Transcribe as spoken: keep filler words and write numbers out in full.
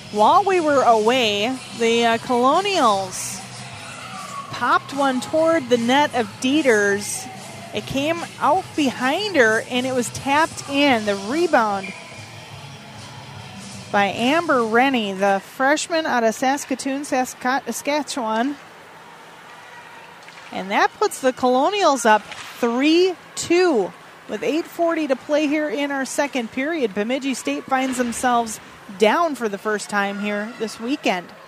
while we were away, the uh, Colonials popped one toward the net of Dieters. It came out behind her, and it was tapped in. The rebound by Amber Rennie, the freshman out of Saskatoon, Saskatchewan. And that puts the Colonials up three two with eight forty to play here in our second period. Bemidji State finds themselves down for the first time here this weekend.